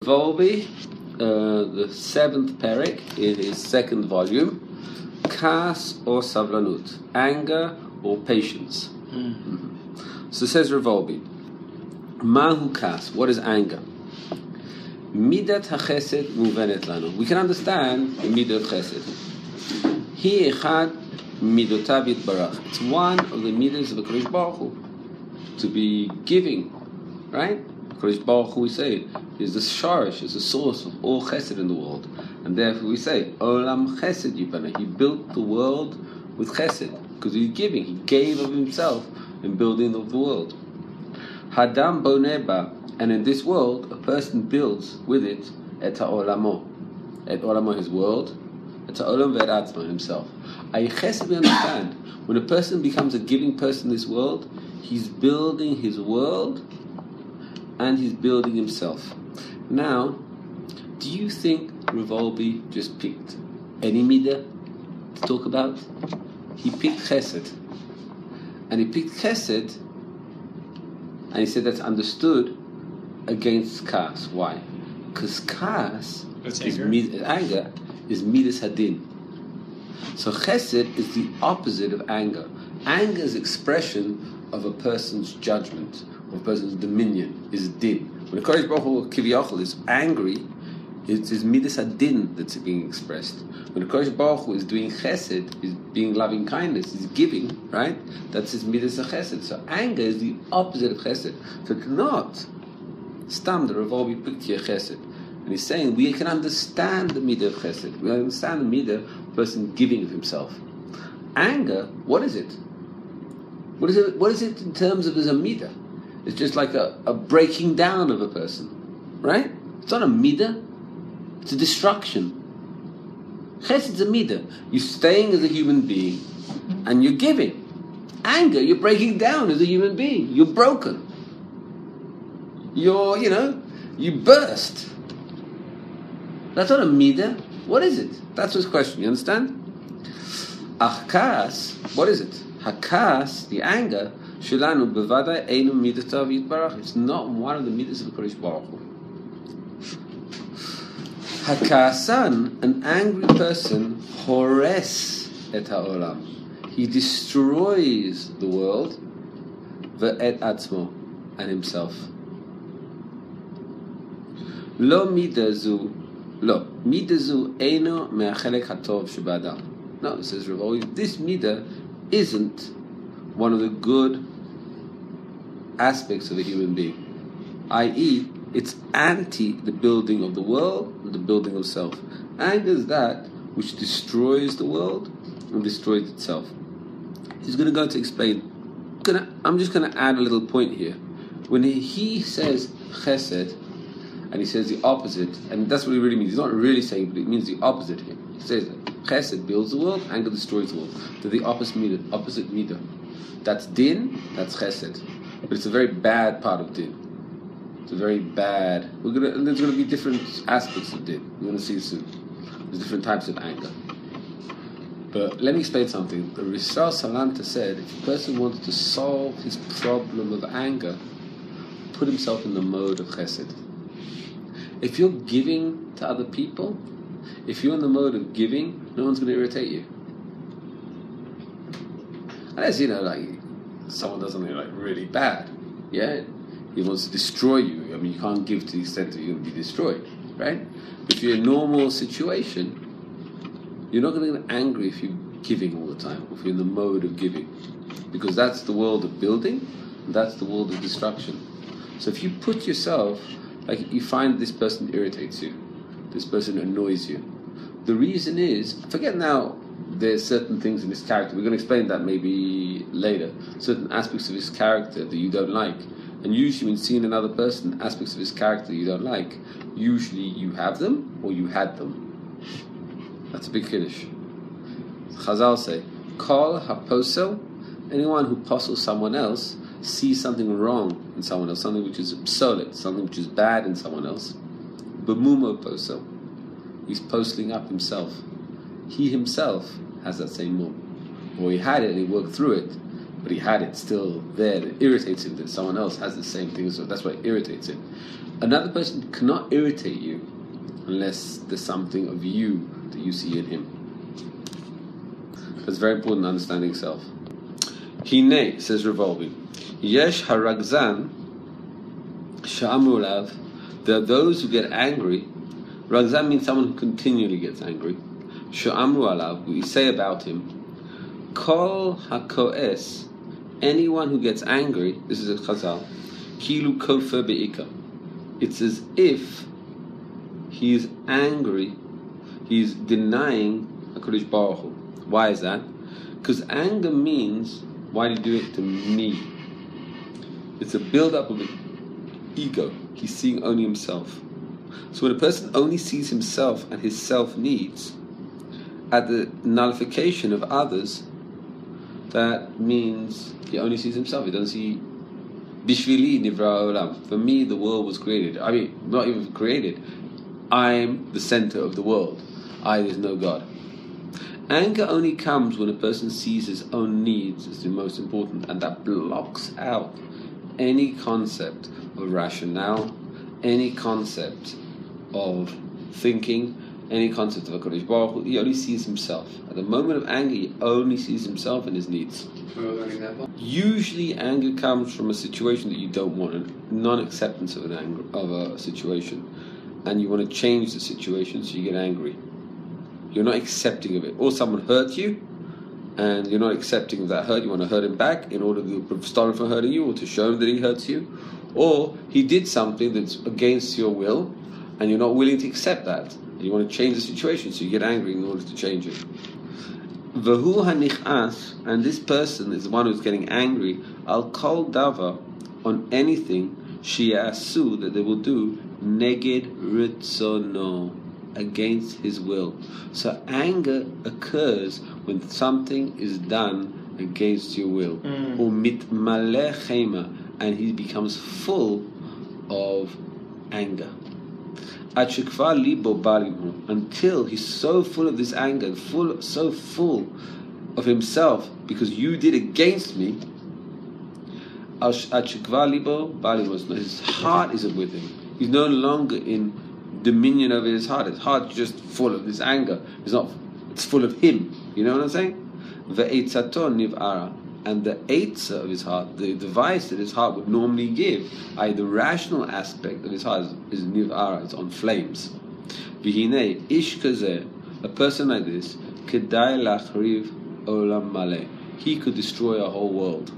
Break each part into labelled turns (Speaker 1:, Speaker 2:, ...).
Speaker 1: Revolvi, the 7th perek in his 2nd volume, Kas or Savlanut, anger or patience. So says Revolvi, Mahu Kas, what is anger? Midat HaChesed muvenet lanu. We can understand the midah of Chesed. Hi echad midotav yitbarach. It's one of the midas of the Kodesh Baruch Hu, to be giving, right? Kodesh Baruch Hu, we say, is the shorish, is the source of all Chesed in the world, and therefore we say Olam Chesed Yibana. He built the world with Chesed because he's giving. He gave of himself in building of the world. Hadam boneba. And in this world, a person builds with it et ha'olamo. Et olamo, his world. Et ha'olam ve'et atzmo, himself. I chesed, we understand. When a person becomes a giving person in this world, he's building his world and he's building himself. Now, do you think Revolvi just picked any midah to talk about? He picked chesed. And he picked chesed and he said that's understood against kas. Why? Because kas is anger is midas hadin. So chesed is the opposite of anger. Anger is expression of a person's judgment, of a person's dominion, is din. When the Kodesh Baruch Hu Kiviyachol is angry, it is midas hadin that's being expressed. When the Kodesh Baruch Hu is doing chesed, is being loving kindness, is giving, right? That's his midas chesed. So anger is the opposite of chesed. So it's not Stam, the Revolvi picked here chesed. And he's saying we can understand the midah of chesed. We understand the midah of a person giving of himself. Anger, what is it? What is it in terms of as a midah? It's just like a breaking down of a person. Right? It's not a midah. It's a destruction. Chesed's a midah. You're staying as a human being and you're giving. Anger, you're breaking down as a human being. You're broken. You burst. That's not a midah. What is it? That's his question. You understand? Achkas, what is it? Hakas, the anger, shelanu bevada einu midatav yitbarach. It's not one of the midas of the Kodesh Baruch Hu. Hakasan, an angry person, hores et haolam. He destroys the world, ve'et atzmo, and himself. Lo midazu eino me'achelek hatov sheba'adam. No, it says Revolvi, this midah isn't one of the good aspects of a human being, i.e., it's anti the building of the world and the building of self. Anger is that which destroys the world and destroys itself. He's going to go to explain. I'm just going to add a little point here. When he says chesed, and he says the opposite, and that's what he really means. He's not really saying, but it means the opposite here. He says that chesed builds the world, anger destroys the world. They're the opposite midah. That's din, that's chesed. But it's a very bad part of din. It's a very bad. There's going to be different aspects of din. We're going to see it soon. There's different types of anger. But let me explain something. The Rishal Salanta said, if a person wants to solve his problem of anger, put himself in the mode of chesed. If you're giving to other people, if you're in the mode of giving, no one's going to irritate you. Unless, like someone does something like really bad. Yeah? He wants to destroy you. I mean, you can't give to the extent that you're going to be destroyed. Right? But if you're in a normal situation, you're not going to get angry if you're giving all the time, or if you're in the mode of giving. Because that's the world of building, and that's the world of destruction. So if you put yourself, like you find this person irritates you, this person annoys you. The reason is, forget now, there's certain things in his character, we're going to explain that maybe later, certain aspects of his character that you don't like. And usually when seeing another person, aspects of his character you don't like, usually you have them or you had them. That's a big kiddush. Chazal say, Kol haposel, anyone who posels someone else, sees something wrong in someone else, something which is psolet, something which is bad in someone else. Bemumo posel, he's postling up himself. He himself has that same mum. Or he had it and he worked through it, but he had it still there. It irritates him that someone else has the same thing, so that's why it irritates him. Another person cannot irritate you unless there's something of you that you see in him. That's very important, understanding self. Hine, says Revolvi, Yesh haragzan sha'amru lav. There are those who get angry. Ragzan means someone who continually gets angry. Sha'amru alav, we say about him, Kol hakoes, anyone who gets angry, this is a chazal, kilu kofer be'ika. It's as if he is angry, he's denying HaKadosh Baruch Hu. Why is that? Because anger means, why do you do it to me? It's a build-up of an ego. He's seeing only himself. So when a person only sees himself and his self-needs at the nullification of others, that means he only sees himself. He doesn't see Bishvili nivra olam. For me, the world was created. I mean, not even created. I'm the center of the world. There's no God. Anger only comes when a person sees his own needs as the most important, and that blocks out any concept of rationale, any concept of thinking, any concept of HaKadosh Baruch Hu. He only sees himself. At the moment of anger, he only sees himself and his needs. Usually anger comes from a situation that you don't want, a non-acceptance of a situation, and you want to change the situation, so you get angry. You're not accepting of it. Or someone hurt you, and you're not accepting of that hurt. You want to hurt him back in order to stop him from hurting you, or to show him that he hurts you. Or he did something that's against your will, and you're not willing to accept that. And you want to change the situation, so you get angry in order to change it. V'hu hanichas, and this person is the one who's getting angry, al kol davar, on anything, shi'asu, that they will do, neged ritzono, against his will. So anger occurs when something is done against your will. Umitmaleh chema, and he becomes full of anger. Until he's so full of this anger, so full of himself, because you did against me. His heart isn't with him. He's no longer in dominion over his heart. His heart's just full of this anger. It's full of him. You know what I'm saying? And the eitzah of his heart, the device that his heart would normally give, i.e. the rational aspect of his heart, is niv'ara, it's on flames. V'hinei, ish kazeh, a person like this, kedai lachriv olam maleh, he could destroy a whole world.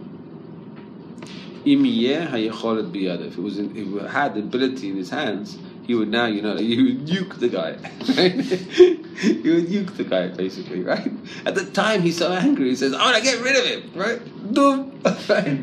Speaker 1: Im yeh hayecholet biyadav, if he had the ability in his hands, he would now, he would nuke the guy. Right? He would nuke the guy, basically, right? At the time, he's so angry, he says, I want to get rid of him, right? Doom. Right?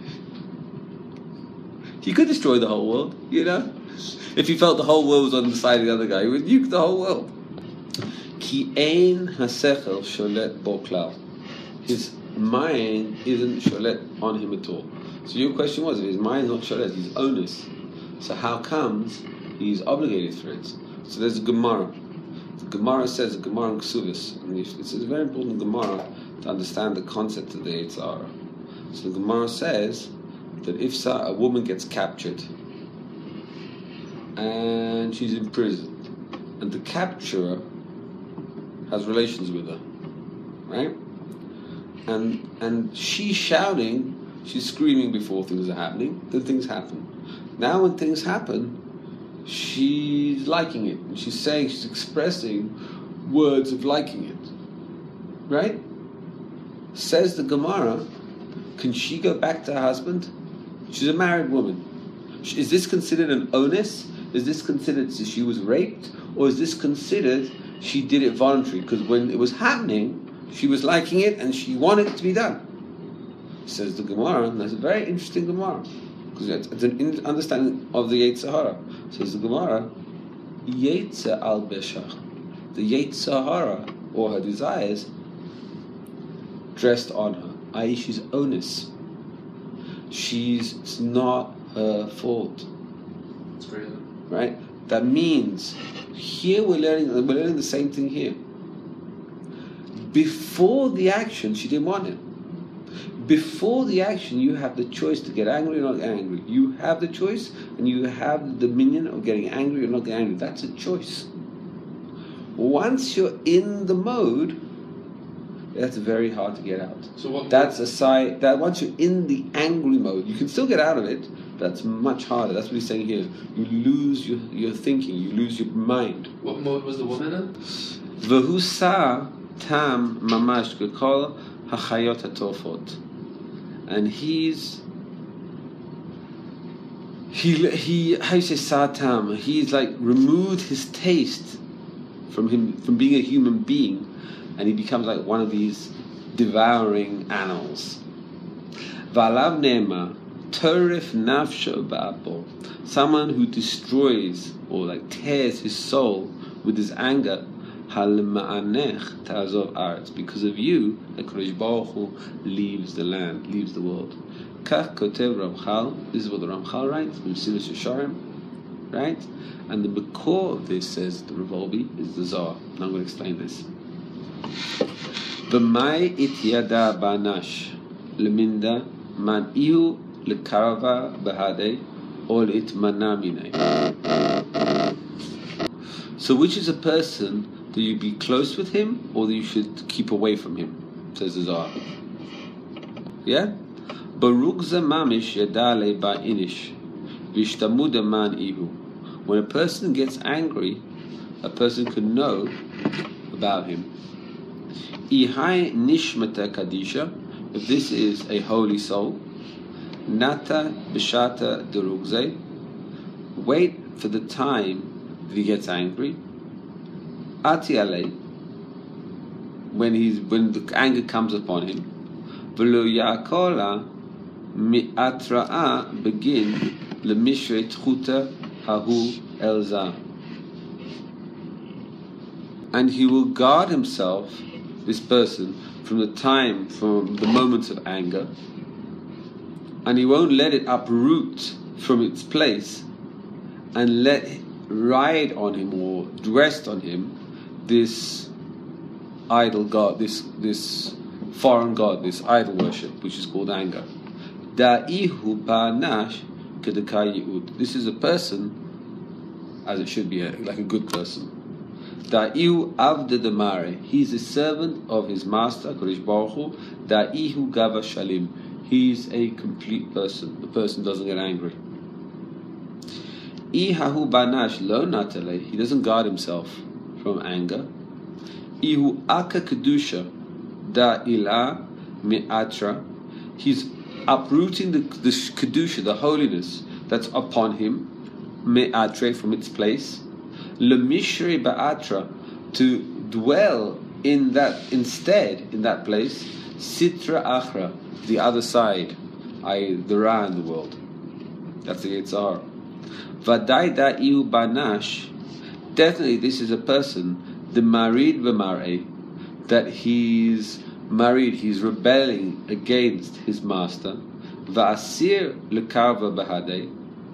Speaker 1: He could destroy the whole world, If he felt the whole world was on the side of the other guy, he would nuke the whole world. Ki ein hasechel sholet bo klal. His mind isn't sholet on him at all. So your question was, if his mind is not sholet, he's onus. So how comes he's obligated for it? So there's a Gemara. The Gemara says, the Gemara in Ksubis, and it's a very important Gemara to understand the concept of the Yetzer Hara. So the Gemara says that if a woman gets captured and she's in prison, and the capturer has relations with her, right? And she's shouting, she's screaming before things are happening, then things happen. Now when things happen, she's liking it. And she's expressing words of liking it. Right? Says the Gemara, can she go back to her husband? She's a married woman. Is this considered an onus? Is this considered she was raped? Or is this considered she did it voluntarily? Because when it was happening, she was liking it and she wanted it to be done. Says the Gemara, and that's a very interesting Gemara. It's an understanding of the Yetzer Hara. Says the Gemara, Yetzer al Beshach, the Yetzer Hara, or her desires, dressed on her, i.e. she's onus. It's not her fault.
Speaker 2: That's crazy.
Speaker 1: Right? That means, here we're learning the same thing here. Before the action, she didn't want it. Before the action, you have the choice to get angry or not get angry. You have the choice, and you have the dominion of getting angry or not getting angry. That's a choice. Once you're in the mode, that's very hard to get out.
Speaker 2: So
Speaker 1: that's a sign that once you're in the angry mode, you can still get out of it, but that's much harder. That's what he's saying here. You lose your thinking, you lose your mind.
Speaker 2: What mode was the woman in?
Speaker 1: V'husa tam mamash kekol hachayot hatofot. And he how you say satam? He's like removed his taste from being a human being, and he becomes like one of these devouring animals. V'alav ne'ema torif nafsho ba'apo. Someone who destroys or like tears his soul with his anger. Halma'anech ta'azov aretz. Because of you, HaKadosh Baruch Hu leaves the land, leaves the world. Kach kotev Ramchal. This is what the Ramchal writes from Mesilas Yesharim, right? And the core of this, says the Revolbi, is the Zohar. Now I'm going to explain this. V'mai it yada ba'nash leminda man ihu lekarava behade ol it manamine. So which is a person that you be close with him or that you should keep away from him, says the Zohar. Yeah? Baruch ze mamish yadale ba'inish v'ishtamuda man ihu. When a person gets angry, a person can know about him. Ihai nishmata kadisha, if this is a holy soul, nata b'shata derugze, wait for the time that he gets angry. Ati alei, when the anger comes upon him, v'lo ya'kola mi'atra'a begin lemishre tchuta hahu elza, and he will guard himself, this person, from the moments of anger, and he won't let it uproot from its place and let it ride on him or rest on him this idol god, this foreign god, this idol worship, which is called anger. Da'ihu ba'nash kedekai yi'ud. This is a person, as it should be, like a good person. Da'ihu avda demare. He's a servant of his master, Kodesh Baruch Hu. Da'ihu gava shalim. He's a complete person. The person doesn't get angry. Ihahu ba'nash lo natale. He doesn't guard himself from anger. Ihu aka kedusha da'ila mi'atra. He's uprooting the kedusha, the holiness that's upon him, me'atre, from its place. Lemishri ba'atra, to dwell in that instead, in that place. Sitra achra, the other side, i.e. the Ra in the world. That's the Yitzhar. Vadai da'iu banash. Definitely this is a person, the marid v'mar'eh, that he's married, he's rebelling against his master. Va'asir lekarva bahadei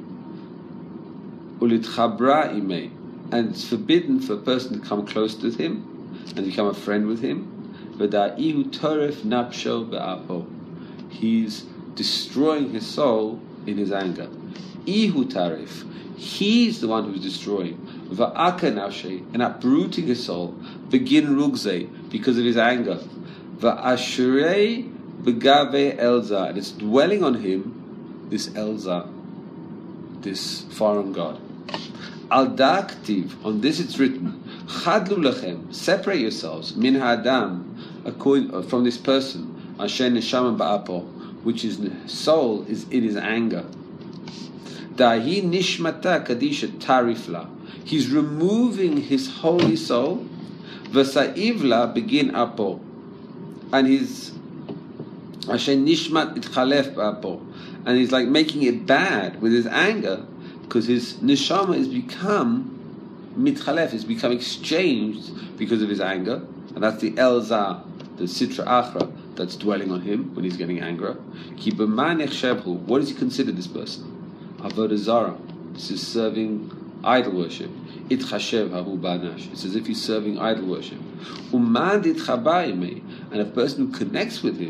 Speaker 1: ulitchabra imei, and it's forbidden for a person to come close to him and become a friend with him. V'da'ihu toref napsho be'apo, he's destroying his soul in his anger. Ihu tarif, he's the one who's destroying. Va'aka nafshe, and uprooting his soul. Begin rugze, because of his anger. Va'ashrei begave elza, and it's dwelling on him, this elza, this foreign god. Al da'aktiv, on this it's written, chadlu lechem, separate yourselves, min ha'adam, from this person, asher neshama ba'apo, which his soul is in his anger. Dahi nishmata kadisha tarifla, he's removing his holy soul. V'sa'ivla begin apo, and he's asher nishmat itchalef ba'apo, and he's like making it bad with his anger, because his neshama is become mitchalef, is become exchanged because of his anger, and that's the elza, the sitra achra, that's dwelling on him when he's getting angry. Ki b'manech shebhu, what does he consider this person? Avodah zara. This is serving idol worship. It chashev hahu banash. It's as if he's serving idol worship. Uman dit chabayimei, and a person who connects with him,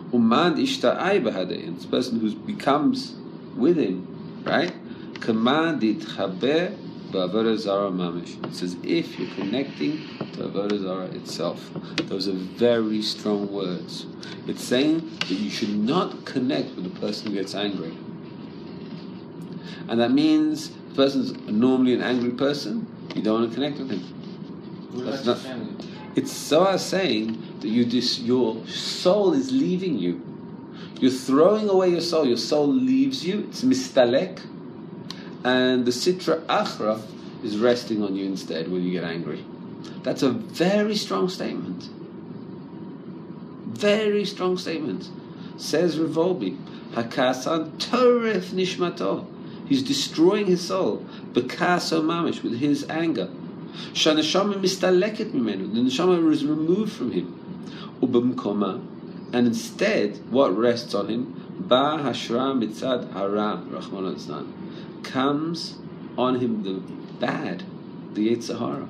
Speaker 1: Uman ishta'ai b'hadei. It's a person who becomes with him, right? Command itchaber b'avodah zara mamish. It's as if you're connecting to avodah zara itself. Those are very strong words. It's saying that you should not connect with the person who gets angry. And that means the person's normally an angry person, you don't want to connect with him. That's not, it's Zohar saying that your soul is leaving you. You're throwing away your soul leaves you, it's mistalek, and the sitra achra is resting on you instead when you get angry. That's a very strong statement. Very strong statement. Says Revolbi, Hakasan toref nishmato. He's destroying his soul. Bekaso mamish, with his anger. Shanashama mistaleket mimenu. The neshama is removed from him. Ubamkoma. And instead, what rests on him? Ba hashra mitzad hara rachmana litzlan. Comes on him the bad, the Yetzer Hara.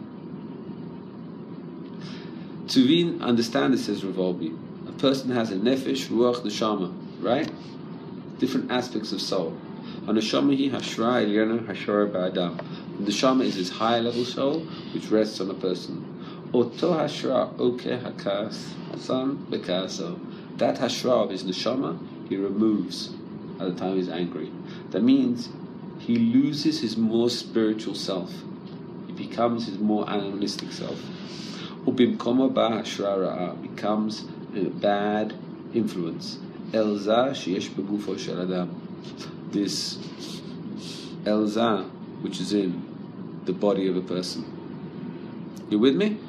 Speaker 1: To understand this, says Revolbi, a person has a nefesh, ruach, neshama, right? Different aspects of soul. A neshama hi hashra elyana hashara ba'adam. The neshama is his higher level soul, which rests on a person. Oto hashra oke hakas san bekaso. That hashra of his neshama he removes at the time he's angry. That means he loses his more spiritual self. He becomes his more animalistic self. Ubimkoma ba hashra ra'a, becomes a bad influence. Elza sheyesh begufo shel adam. This elza, which is in the body of a person. You with me?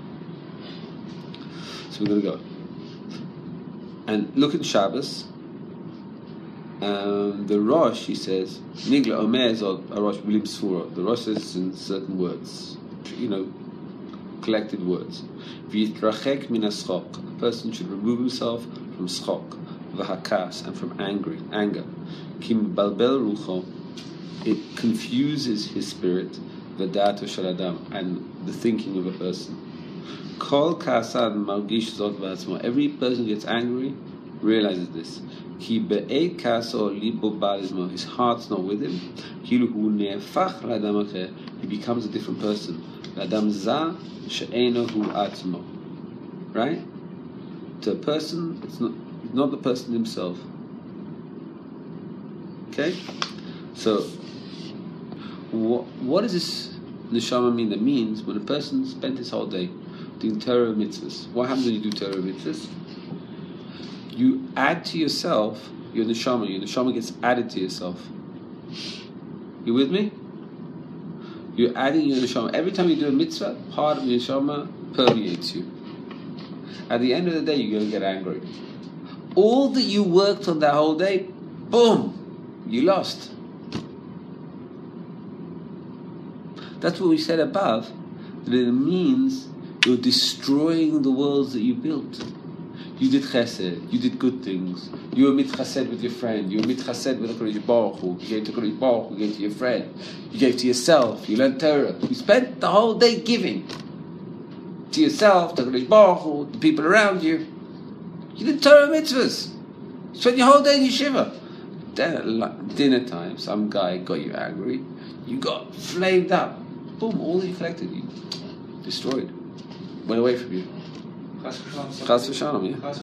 Speaker 1: So we're going to go. And look at Shabbos. The Rosh, he says, Nigla Omer Zod Rosh Blim Sfura. The Rosh says in certain words, collected words. V'yitrachek min haschok. A person should remove himself from schok, v'hakas, and from anger. Kim balbel rucho. It confuses his spirit, v'dato shel adam, and the thinking of a person. Kol kasad margish zot v'atzmo. Every person who gets angry realizes this. Ki be'ed kaso libo ba'alizmo. His heart's not with him. Kilu hu ne'efach l'adam acher. He becomes a different person. L'adam za she'eno hu atzmo. Right? To a person, it's not the person himself. Okay? So, what does this neshama mean? That means when a person spent his whole day doing Torah mitzvahs. What happens when you do Torah mitzvahs? You add to yourself your neshama. Your neshama gets added to yourself. You with me? You're adding your neshama. Every time you do a mitzvah, part of your neshama permeates you. At the end of the day, you're going to get angry. All that you worked on that whole day, boom, you lost. That's what we said above, that it means you're destroying the worlds that you built. You did chesed, you did good things. You were mitchased with your friend, you were mitchased with HaKadosh Baruch Hu. You gave to HaKadosh Baruch Hu, you gave to your friend, you gave to yourself, you learned Torah. You spent the whole day giving to yourself, to HaKadosh Baruch Hu, the people around you. You did Torah mitzvahs. You spent your whole day in yeshiva. Then at dinner time, some guy got you angry. You got flamed up. Boom, all that you collected, you destroyed. Went away from you. Chas v'shalom, yeah.